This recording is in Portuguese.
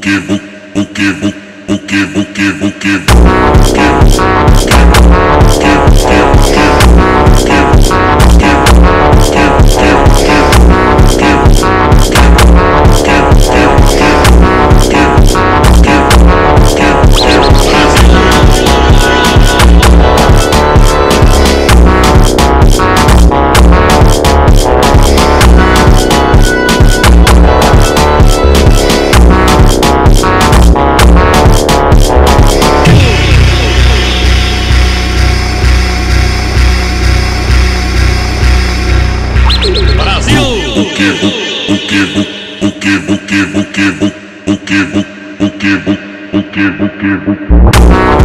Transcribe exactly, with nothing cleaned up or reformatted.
que, o que, o que, o que, o que, o que, o que, o que, o que, o que, o que, o que, o que, o que, o que, o que,